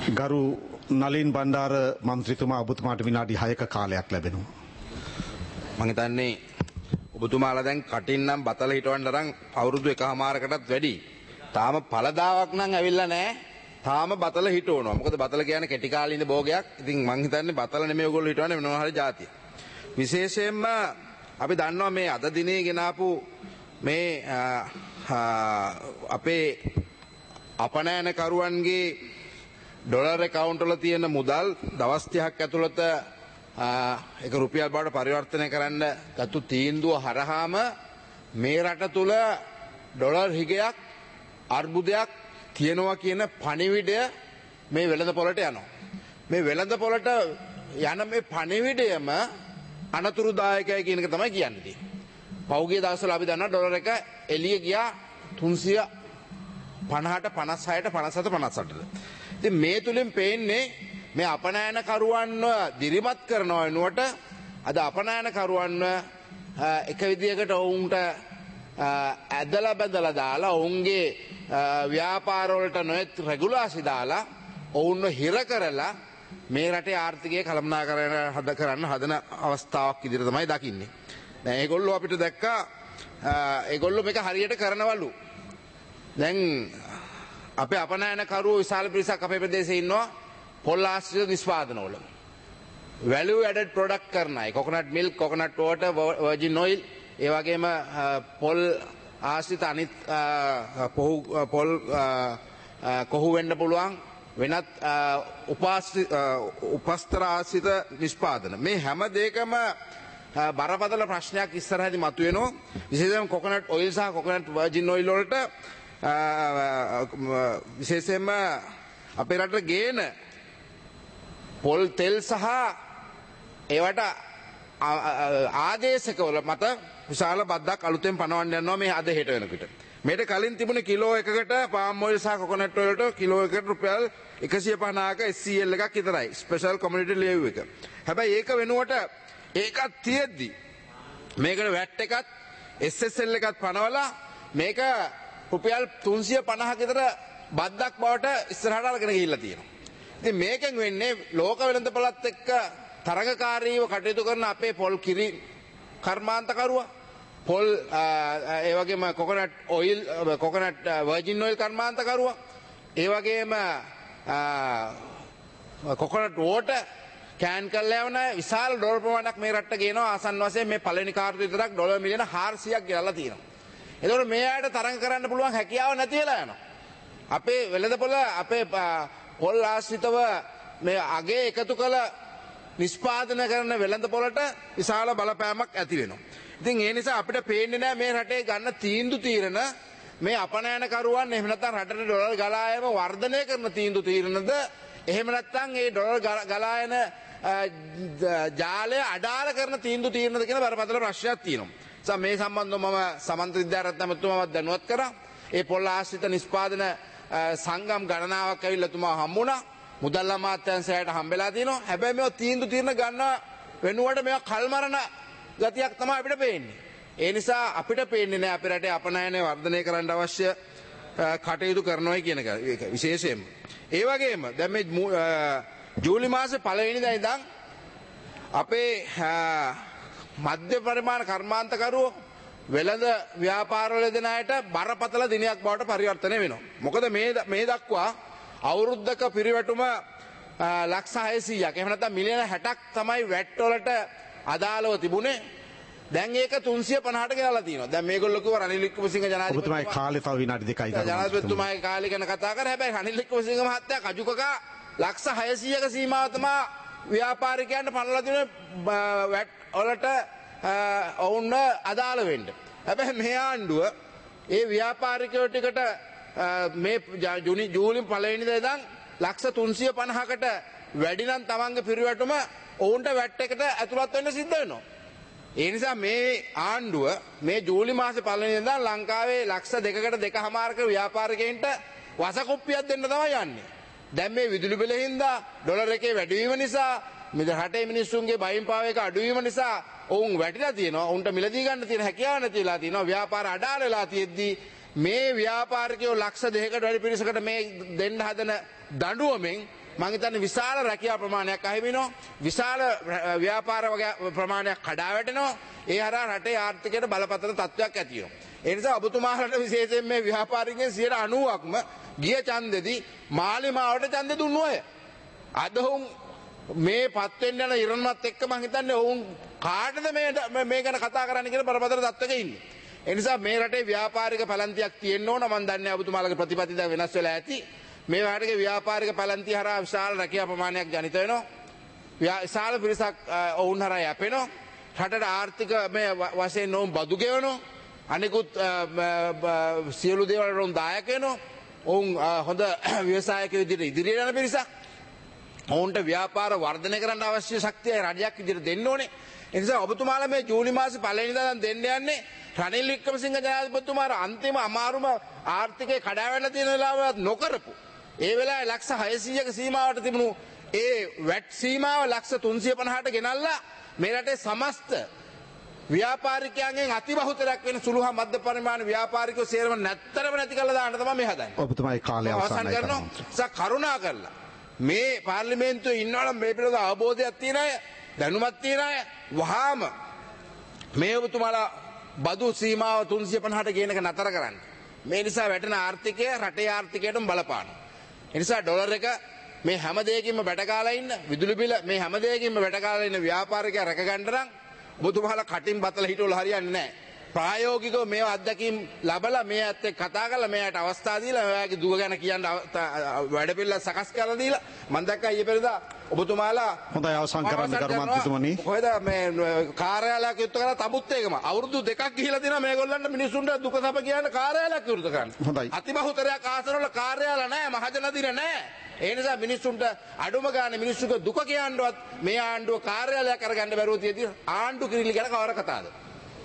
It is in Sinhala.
ගරු නලින් බණ්ඩාර මන්ත්‍රීතුමා ඔබතුමාට විනාඩි 6ක කාලයක් ලැබෙනවා. මම හිතන්නේ ඔබතුමාලා දැන් කටින් නම් බතල හිටවන්න තරම් අවුරුදු එකමාරකටත් වැඩි. තාම පළදාවක් නම් ඇවිල්ලා නැහැ. තාම බතල හිටවනවා. මොකද බතල කියන්නේ කෙටි කාලින භෝගයක්. ඉතින් මම හිතන්නේ බතල නෙමෙයි ඔයගොල්ලෝ හිටවන්නේ මොනවා හරි જાතිය. විශේෂයෙන්ම අපි දන්නවා මේ අද දිනේ ගෙනාපු මේ අපේ අපනයනකරුවන්ගේ ඩොලර් account වල තියෙන මුදල් දවස් 30ක් ඇතුළත ඒක රුපියල් බවට පරිවර්තනය කරන්න ගත්තු තීන්දුව හරහාම මේ රට තුල ඩොලර් හිගයක් අර්බුදයක් තියෙනවා කියන පණිවිඩය මේ වෙළඳපොළට යනවා. මේ වෙළඳපොළට යන මේ පණිවිඩයම අනතුරුදායකයි කියන එක තමයි කියන්නේ. පෞගිය දවස්වල අපි දන්නා ඩොලර් එක එළිය ගියා 350ට 56ට 57 58ට. ඉතින් මේ තුලින් පේන්නේ මේ අපනයනකරුවන්ව දිරිමත් කරනව වෙනුවට අද අපනයනකරුවන්ව එක විදියකට ඔවුන්ට ඇදලා බැඳලා දාලා ඔවුන්ගේ ව්‍යාපාරවලට නොයෙක් රෙගුලාසි දාලා ඔවුන්ව හිර කරලා මේ රටේ ආර්ථිකය කළමනාකරණය කරන්න හදන අවස්ථාවක් විදිහට තමයි දකින්නේ. දැන් ඒගොල්ලෝ අපිට දැක්කා ඒගොල්ලෝ මේක හරියට කරනවලු. දැන් අපේ අපනයනකරුවෝ විශාල පිරිසක් අපේ ප්‍රදේශයේ ඉන්නවා පොල් ආශ්‍රිත නිෂ්පාදනවල. value added product කරන අය coconut milk, coconut water, virgin oil, ඒ වගේම පොල් ආශ්‍රිත අනිත් පොල් කොහු වෙන්න පුළුවන් වෙනත් උපස්තර ආශ්‍රිත නිෂ්පාදන. මේ හැම දෙයකම බරපතල ප්‍රශ්නයක් ඉස්සරහදී මතුවෙනවා. විශේෂයෙන්ම coconut oil සහ coconut virgin oil වලට විශේෂයෙන්ම අපේ රටට ගේන පොල් තෙල් සහ ඒවට ආදේශකවල මත විශාල බද්දක් අලුතෙන් පනවන්න යනවා මේ අද හෙට වෙනකොට. මේට කලින් තිබුණ කිලෝ එකකට පාම් ඔයිල් සහ කොකොනට් ඔයිල් වලට කිලෝ එකකට රුපියල් 150ක SCL එකක් විතරයි. ස්පෙෂල් කමියුනිටි ලේව් එක. හැබැයි ඒක වෙනුවට ඒකත් තියෙද්දි මේකට වැට් එකත් SSL එකත් පනවලා මේක රුපියල් 350ක විතර බද්දක් බවට ඉස්සරහට අරගෙන ගිහිල්ලා තියෙනවා. ඉතින් මේකෙන් වෙන්නේ ලෝක වෙළඳපළත් එක්ක තරගකාරීව කටයුතු කරන අපේ පොල් කිරි කර්මාන්තකරුවා පොල් ඒ වගේම coconut oil coconut virgin oil කර්මාන්තකරුවා ඒ වගේම කොකොනට් වෝටර් කෑන් කරලා යවන විශාල ඩොලර් ප්‍රමාණයක් මේ රටට ගේනවා. ආසන්න වශයෙන් මේ පළවෙනි කාර්යය විතරක් ඩොලර් මිලියන 400ක් ගෙනල්ලා තියෙනවා. එතකොට මේ අයට තරඟ කරන්න පුළුවන් හැකියාව නැති වෙලා යනවා. අපේ වෙළඳපොළ අපේ පොල් ආශ්‍රිතව මේ අගේ එකතු කළ නිෂ්පාදන කරන වෙළඳපොළට විශාල බලපෑමක් ඇති වෙනවා. ඉතින් ඒ නිසා අපිට පේන්නේ නැහැ මේ රටේ ගන්න තීන්දුව తీරන මේ අපනයනකරුවන් එහෙම නැත්නම් රටට ඩොලර් ගලා යාම වර්ධනය කරන තීන්දුව తీරනද එහෙම නැත්නම් ඒ ඩොලර් ගලා යන ජාලය අඩාල කරන තීන්දුව తీරනද කියන බරපතල ප්‍රශ්නයක් තියෙනවා. මේ සම්බන්ධව මම සමන්ත විද්‍යාරත්න මහත්මයාවත් දැනුවත් කරා. ඒ පොල් ආශ්‍රිත නිෂ්පාදන සංගම් ගණනාවක් ඇවිල්ලා තුමා හම්බුණා. මුදල් අමාත්‍යාංශයට හම්බෙලා තියෙනවා. හැබැයි මේවා තීන්දුව తీරන ගන්න වෙනුවට මේවා කල්මරන ගතියක් තමයි අපිට පේන්නේ. ඒ නිසා අපිට පේන්නේ නැහැ අපේ රටේ අපනයනය වර්ධනය කරන්න අවශ්‍ය කටයුතු කරනවා කියන එක විශේෂයෙන්ම. ඒ වගේම දැන් මේ ජූලි මාසේ පළවෙනිදා ඉඳන් අපේ මධ්‍ය පරිමාණ කර්මාන්තකරුවෝ වෙළඳ ව්‍යාපාරවල දෙන අයට බරපතල දිනයක් බවට පරිවර්තනය වෙනවා. මොකද මේ දක්වා අවුරුද්දක පිරිවැටුම ලක්ෂ 600ක් එහෙම නැත්නම් මිලියන 60ක් තමයි වැට් වලට අදාළව තිබුණේ. දැන් ඒක 350ට ගෙනලා තියෙනවා. දැන් මේගොල්ලෝ කිව්වා රනිල් වික්‍රමසිංහ ඔබතුමාගේ කාලේ තව විනාඩි 2යි ගන්න. ජනාධිපතිතුමාගේ කාලේ ගැන කතා කරා. හැබැයි රනිල් වික්‍රමසිංහ මහත්තයා කජුකකා ලක්ෂ 600ක සීමාව තමයි ව්‍යාපාරිකයන්ට පනවලා තියෙන වැට් වලට ඔවුන් අදාළ වෙන්න. හැබැයි මේ ආණ්ඩුව ඒ ව්‍යාපාරිකයෝ ටිකට මේ ජූලි පළවෙනිදා ඉඳන් ලක්ෂ 350කට වැඩි නම් තමන්ගේ පිරිවැටුම ඔවුන්ට වැට් එකට ඇතුළත් වෙන්න සිද්ධ වෙනවා. ඒ නිසා මේ ආණ්ඩුව මේ ජූලි මාසේ පළවෙනිදා ඉඳන් ලංකාවේ ලක්ෂ 2කට 2.5ක ව්‍යාපාරිකයන්ට වසකුප්පියක් දෙන්න තමයි යන්නේ. දැන් මේ විදුලි බිල හින්දා ඩොලර් එකේ වැඩිවීම නිසා මේ රටේ මිනිස්සුන්ගේ බයින් පාව එක අඩු වීම නිසා ඔවුන් වැටිලා තියෙනවා. ඔවුන්ට මිලදී ගන්න තියෙන හැකියාව නැතිලා තියෙනවා. ව්‍යාපාර අඩාල වෙලා තියෙද්දි මේ ව්‍යාපාරිකයෝ ලක්ෂ 2කට වැඩි පිරිසකට මේ දෙන්න හදන දඬුවමෙන් මම හිතන්නේ විශාල රැකියා ප්‍රමාණයක් අහිමි වෙනවා. විශාල ව්‍යාපාර වගේ ප්‍රමාණයක් කඩා වැටෙනවා. ඒ හරහා රටේ ආර්ථිකයට බලපතල තත්ත්වයක් ඇති වෙනවා. ඒ නිසා ඔබතුමාලට විශේෂයෙන් මේ ව්‍යාපාරිකයන් 90%ක්ම ගිය ඡන්දෙදී මාලිමාවට ඡන්දෙ දුන්නු අය. අද මේ පත් වෙන්න යන ඉරණමත් එක්ක මම හිතන්නේ ඔවුන් කාටද මේ ගැන කතා කරන්න කියලා බරපතල තත්ත්වයක ඉන්නේ. ඒ නිසා මේ රටේ ව්‍යාපාරික පැලැන්තියක් තියෙන්න ඕන. මම දන්නේ ඔබතුමාලගේ ප්‍රතිපත්ති දැන් වෙනස් වෙලා ඇති. මේ රටේ ව්‍යාපාරික පැලැන්තිය හරහා විශාල රැකියා ප්‍රමාණයක් ජනිත වෙනවා. විශාල පිරිසක් ඔවුන් හරහා යැපෙනවා. රටට ආර්ථික මේ වශයෙන් ඔවුන් බදු ගෙවනවා. අනිකුත් සියලු දේවල් වලට දායක වෙනවා. ඔවුන් හොඳ ව්‍යවසායකයෝ විදිහට ඉදිරියට යන පිරිසක්. ඔවුන්ට ව්‍යාපාර වර්ධනය කරන්න අවශ්‍ය ශක්තිය රජයක් විදිහට දෙන්න ඕනේ. ඒ නිසා ඔබතුමාලා මේ ජූනි මාසේ පළවෙනිදා දෙන්න යන්නේ රනිල් වික්‍රමසිංහ ජනාධිපතිතුමාට අන්තිම අමාරුම ආර්ථිකේ කඩාවැටලා තියෙන වෙලාවවත් නොකරපු. ඒ වෙලාවේ ලක්ෂ 600ක සීමාවට තිබුණු ඒ වැට් සීමාව ලක්ෂ 350ට ගෙනල්ලා මේ රටේ සමස්ත ව්‍යාපාරිකයන්ගෙන් අතිබහුතරයක් වෙන සුළු හා මධ්‍ය පරිමාණ ව්‍යාපාරිකයෝ සේරම නැත්තරම නැති කරලා දාන්න තමයි මේ හදන්නේ. ඔබතුමායි කාලය අවසන් කරනවා. කරුණා කරලා මේ පාර්ලිමේන්තුවේ ඉන්නවනම් මේ පිළිබඳ අවබෝධයක් තියෙන අය, දැනුමක් තියෙන අය වහාම මේ ඔබතුමාලා බදු සීමාව 350ට ගේන එක නතර කරන්න. මේ නිසා වැටෙන ආර්ථිකය රටේ ආර්ථිකයටම බලපානවා. ඒ නිසා ඩොලර් එක මේ හැම දෙයකින්ම බැටකාලා ඉන්න, විදුලි බිල මේ හැම දෙයකින්ම බැටකාලා ඉන්න ව්‍යාපාරිකයා රැක ගන්න නම් ඔබතුමාලා කටින් බතල හිටවල හරියන්නේ නැහැ. ප්‍රායෝගිකව මේව අත්දැකීම් ලැබලා මේ ඇත්ත එක්ක කතා කරලා මෙයාට අවස්ථා දීලා ඔයාගේ දුව ගැන කියන්න වැඩ පිළිවෙල සකස් කරලා දීලා මම දැක්කා ඊයේ පෙරේදා ඔබතුමාලා හොඳයි අවසන් කරන්න ගරු මන්ත්‍රීතුමනි. කොහෙද මේ කාර්යාලයක් යුත් කරලා තමුත් එකම අවුරුදු 2ක් ගිහිලා තියෙනවා මේගොල්ලන්ට මිනිස්සුන්ට දුක සැප කියන කාර්යාලයක් යුත් කරන්න. හොඳයි. අතිබහුතරයක් ආසනවල කාර්යාල නැහැ, මහජන දින නැහැ. ඒ නිසා මිනිස්සුන්ට අඩුම ගානේ මිනිස්සුක දුක කියන්නවත් මේ ආණ්ඩුව කාර්යාලයක් අරගන්න බැරුව තියෙදි ආණ්ඩු කිරිලි ගැන කවර කතාවද?